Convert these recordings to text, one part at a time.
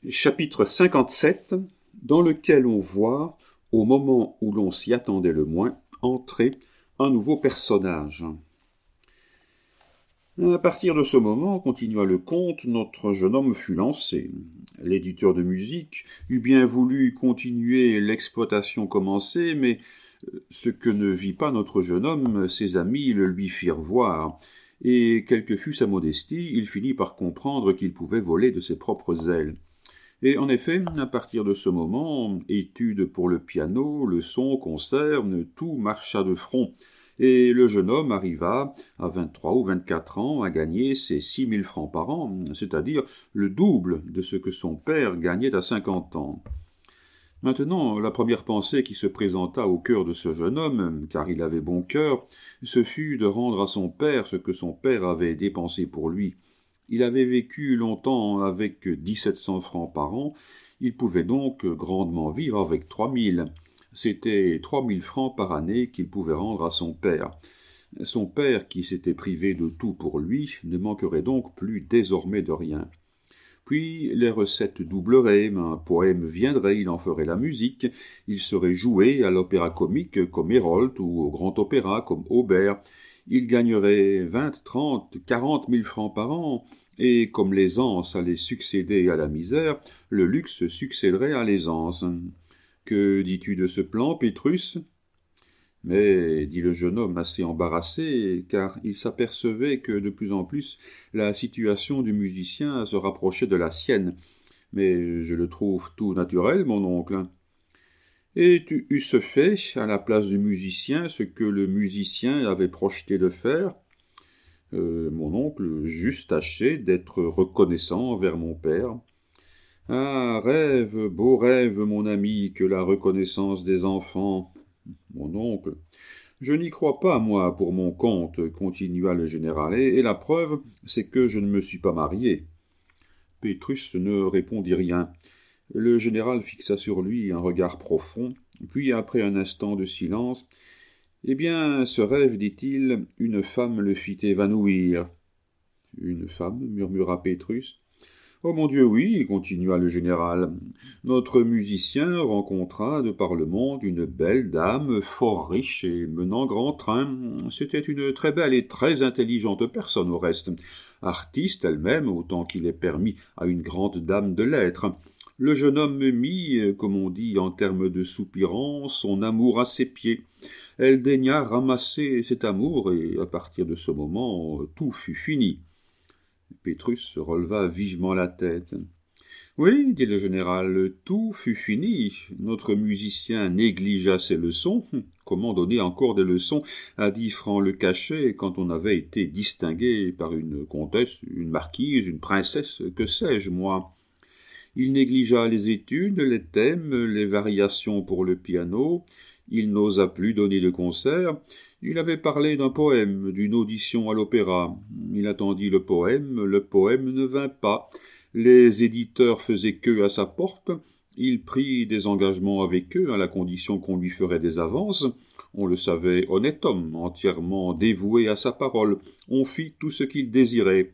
Chapitre 57, dans lequel on voit, au moment où l'on s'y attendait le moins, entrer un nouveau personnage. À partir de ce moment, continua le comte, notre jeune homme fut lancé. L'éditeur de musique eût bien voulu continuer l'exploitation commencée, mais ce que ne vit pas notre jeune homme, ses amis le lui firent voir, et quelle que fût sa modestie, il finit par comprendre qu'il pouvait voler de ses propres ailes. Et en effet, à partir de ce moment, études pour le piano, leçons, concerts, tout marcha de front, et le jeune homme arriva, à 23 ou 24 ans, à gagner ses 6 000 francs par an, c'est-à-dire le double de ce que son père gagnait à 50 ans. Maintenant, la première pensée qui se présenta au cœur de ce jeune homme, car il avait bon cœur, ce fut de rendre à son père ce que son père avait dépensé pour lui. Il avait vécu longtemps avec 1700 francs par an, il pouvait donc grandement vivre avec 3000. C'était 3000 francs par année qu'il pouvait rendre à son père. Son père, qui s'était privé de tout pour lui, ne manquerait donc plus désormais de rien. Puis les recettes doubleraient, un poème viendrait, il en ferait la musique, il serait joué à l'opéra comique comme Hérold ou au grand opéra comme Auber. Il gagnerait 20, 30, 40 000 francs par an, et comme l'aisance allait succéder à la misère, le luxe succéderait à l'aisance. Que dis-tu de ce plan, Pétrus ? Mais, dit le jeune homme assez embarrassé, car il s'apercevait que de plus en plus la situation du musicien se rapprochait de la sienne. Mais je le trouve tout naturel, mon oncle. Et tu eusses fait, à la place du musicien, ce que le musicien avait projeté de faire. Mon oncle juste tâché d'être reconnaissant envers mon père. Ah, rêve, beau rêve, mon ami, que la reconnaissance des enfants. Mon oncle. Je n'y crois pas, moi, pour mon compte, continua le général, et la preuve, c'est que je ne me suis pas marié. Pétrus ne répondit rien. Le général fixa sur lui un regard profond, puis après un instant de silence, « Eh bien, ce rêve, dit-il, une femme le fit évanouir. »« Une femme » murmura Pétrus. « Oh mon Dieu, oui, continua le général. Notre musicien rencontra de par le monde une belle dame, fort riche et menant grand train. C'était une très belle et très intelligente personne au reste, artiste elle-même, autant qu'il est permis à une grande dame de l'être. Le jeune homme mit, comme on dit en termes de soupirant, son amour à ses pieds. Elle daigna ramasser cet amour, et à partir de ce moment, tout fut fini. » Pétrus releva vivement la tête. « Oui, dit le général, tout fut fini. Notre musicien négligea ses leçons. Comment donner encore des leçons à 10 francs le cachet quand on avait été distingué par une comtesse, une marquise, une princesse, que sais-je, moi ? Il négligea les études, les thèmes, les variations pour le piano. Il n'osa plus donner de concert. Il avait parlé d'un poème, d'une audition à l'opéra. Il attendit le poème ne vint pas. Les éditeurs faisaient queue à sa porte. Il prit des engagements avec eux, à la condition qu'on lui ferait des avances. On le savait honnête homme, entièrement dévoué à sa parole. On fit tout ce qu'il désirait.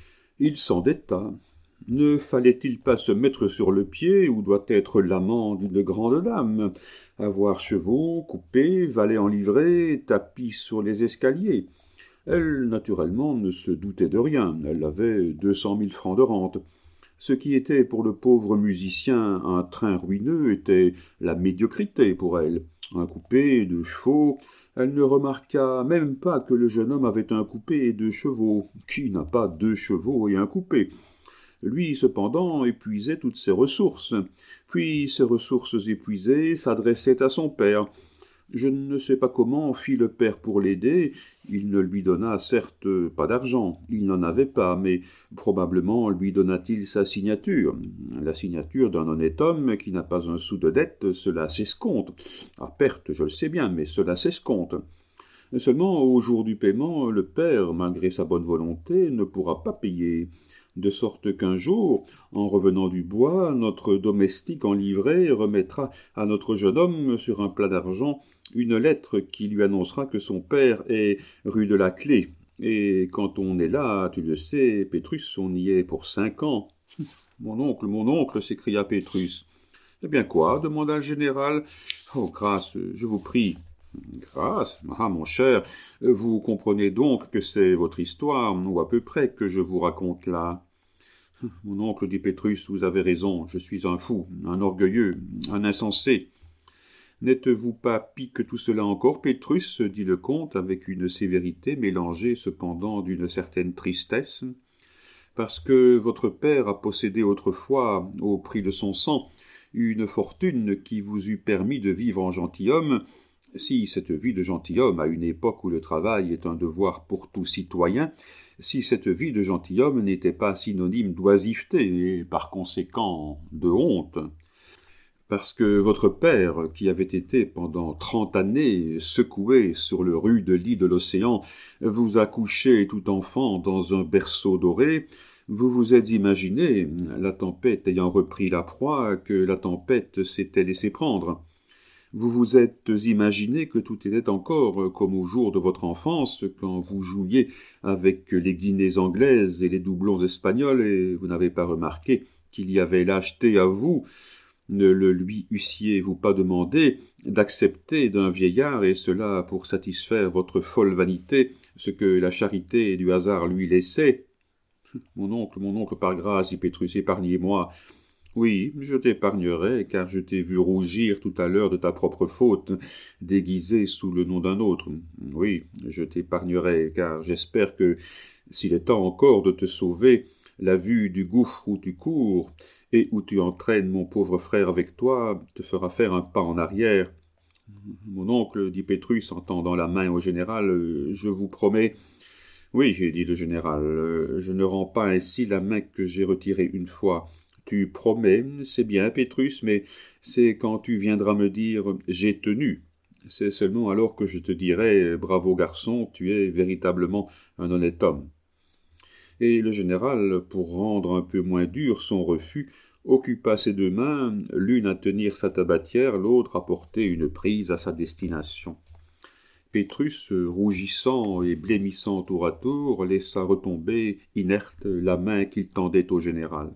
Il s'endetta. Ne fallait-il pas se mettre sur le pied où doit être l'amant d'une grande dame, avoir chevaux, coupés, valets en livrée, tapis sur les escaliers? Elle, naturellement, ne se doutait de rien, elle avait 200 000 francs de rente. Ce qui était pour le pauvre musicien un train ruineux était la médiocrité pour elle. Un coupé, 2 chevaux, elle ne remarqua même pas que le jeune homme avait un coupé et 2 chevaux. Qui n'a pas 2 chevaux et un coupé ? Lui, cependant, épuisait toutes ses ressources. Puis, ses ressources épuisées, s'adressait à son père. Je ne sais pas comment fit le père pour l'aider. Il ne lui donna certes pas d'argent. Il n'en avait pas, mais probablement lui donna-t-il sa signature. La signature d'un honnête homme qui n'a pas un sou de dette, cela s'escompte. À perte, je le sais bien, mais cela s'escompte. Seulement, au jour du paiement, le père, malgré sa bonne volonté, ne pourra pas payer. De sorte qu'un jour, en revenant du bois, notre domestique en livrée remettra à notre jeune homme, sur un plat d'argent, une lettre qui lui annoncera que son père est rue de la Clé. Et quand on est là, tu le sais, Pétrus, on y est pour 5 ans. Mon oncle, s'écria Pétrus. Eh bien quoi? Demanda le général. Oh, grâce, je vous prie. Grâce? Ah, mon cher, vous comprenez donc que c'est votre histoire, ou à peu près, que je vous raconte là. Mon oncle, dit Pétrus, vous avez raison, je suis un fou, un orgueilleux, un insensé. N'êtes-vous pas pis que tout cela encore, Pétrus, dit le comte, avec une sévérité mélangée cependant d'une certaine tristesse, parce que votre père a possédé autrefois, au prix de son sang, une fortune qui vous eût permis de vivre en gentilhomme, si cette vie de gentilhomme, à une époque où le travail est un devoir pour tout citoyen, si cette vie de gentilhomme n'était pas synonyme d'oisiveté et par conséquent de honte. Parce que votre père, qui avait été pendant 30 années secoué sur le rude lit de l'océan, vous a couché tout enfant dans un berceau doré, vous vous êtes imaginé, la tempête ayant repris la proie, que la tempête s'était laissée prendre. Vous vous êtes imaginé que tout était encore comme au jour de votre enfance, quand vous jouiez avec les guinées anglaises et les doublons espagnols, et vous n'avez pas remarqué qu'il y avait lâcheté à vous. Ne le lui eussiez-vous pas demandé d'accepter d'un vieillard, et cela pour satisfaire votre folle vanité, ce que la charité du hasard lui laissait? Mon oncle, par grâce, dit Pétrus, épargnez-moi. Oui, je t'épargnerai, car je t'ai vu rougir tout à l'heure de ta propre faute, déguisée sous le nom d'un autre. Oui, je t'épargnerai, car j'espère que, s'il est temps encore de te sauver, la vue du gouffre où tu cours, et où tu entraînes mon pauvre frère avec toi, te fera faire un pas en arrière. Mon oncle, dit Pétrus en tendant la main au général, je vous promets. Oui, j'ai dit le général, je ne rends pas ainsi la main que j'ai retirée une fois. Tu promets, c'est bien, Pétrus, mais c'est quand tu viendras me dire « j'ai tenu ». C'est seulement alors que je te dirai « bravo garçon, tu es véritablement un honnête homme ». Et le général, pour rendre un peu moins dur son refus, occupa ses deux mains, l'une à tenir sa tabatière, l'autre à porter une prise à sa destination. Pétrus, rougissant et blêmissant tour à tour, laissa retomber, inerte, la main qu'il tendait au général.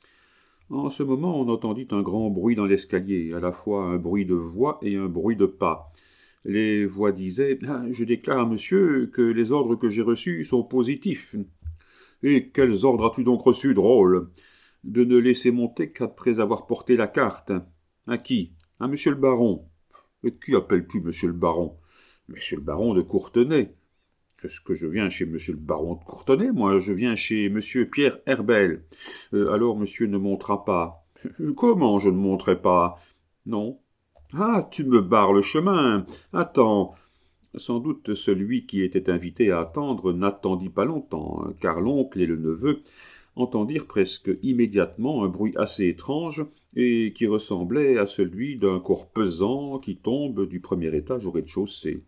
En ce moment, on entendit un grand bruit dans l'escalier, à la fois un bruit de voix et un bruit de pas. Les voix disaient « Je déclare à monsieur que les ordres que j'ai reçus sont positifs. »« Et quels ordres as-tu donc reçus, drôle ?»« De ne laisser monter qu'après avoir porté la carte. »« À qui ? » ?»« À monsieur le baron. »« Et qui appelles-tu monsieur le baron ?»« Monsieur le baron de Courtenay. » Qu'est-ce que je viens chez monsieur le baron de Courtenay, moi? Je viens chez monsieur Pierre Herbel. Alors monsieur ne montera pas. Comment je ne monterai pas? Non. Ah, tu me barres le chemin. Attends. Sans doute celui qui était invité à attendre n'attendit pas longtemps, car l'oncle et le neveu entendirent presque immédiatement un bruit assez étrange et qui ressemblait à celui d'un corps pesant qui tombe du premier étage au rez-de-chaussée.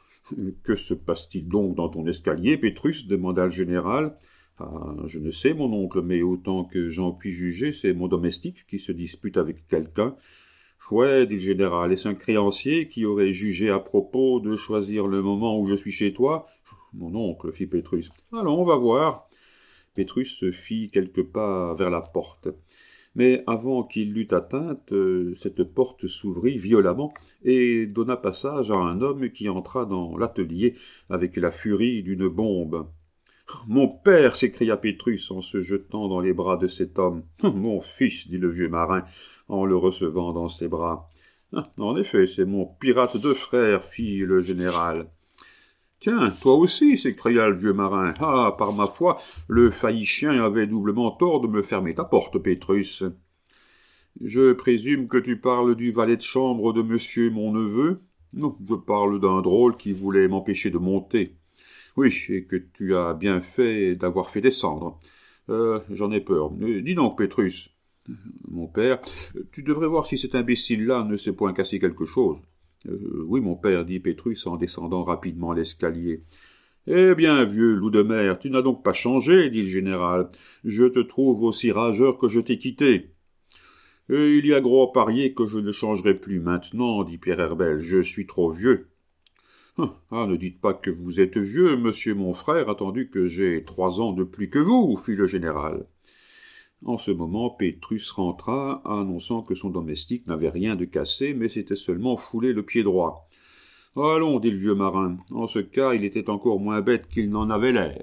« Que se passe-t-il donc dans ton escalier, Pétrus » demanda le général. « Ah, je ne sais, mon oncle, mais autant que j'en puis juger, c'est mon domestique qui se dispute avec quelqu'un. »« Ouais, dit le général, est-ce un créancier qui aurait jugé à propos de choisir le moment où je suis chez toi ?»« Mon oncle, fit Pétrus. »« Allons, on va voir. » Pétrus fit quelques pas vers la porte. Mais avant qu'il l'eût atteinte, cette porte s'ouvrit violemment et donna passage à un homme qui entra dans l'atelier avec la furie d'une bombe. « Mon père » s'écria Pétrus en se jetant dans les bras de cet homme. « Mon fils » dit le vieux marin en le recevant dans ses bras. « En effet, c'est mon pirate de frère » fit le général. « Tiens, toi aussi » s'écria le vieux marin. « Ah, par ma foi, le failli chien avait doublement tort de me fermer ta porte, Pétrus. »« Je présume que tu parles du valet de chambre de monsieur mon neveu ? » ?»« Non, je parle d'un drôle qui voulait m'empêcher de monter. »« Oui, et que tu as bien fait d'avoir fait descendre. J'en ai peur. Dis donc, Pétrus. »« Mon père, tu devrais voir si cet imbécile-là ne s'est point cassé quelque chose. » Oui, mon père, dit Pétrus en descendant rapidement l'escalier. « Eh bien, vieux loup de mer, tu n'as donc pas changé, dit le général. Je te trouve aussi rageur que je t'ai quitté. »« Il y a gros à parier que je ne changerai plus maintenant, dit Pierre Herbel. Je suis trop vieux. »« Ah, ne dites pas que vous êtes vieux, monsieur mon frère, attendu que j'ai 3 ans de plus que vous, fit le général. » En ce moment, Pétrus rentra, annonçant que son domestique n'avait rien de cassé, mais s'était seulement foulé le pied droit. « Allons, dit le vieux marin, en ce cas il était encore moins bête qu'il n'en avait l'air. »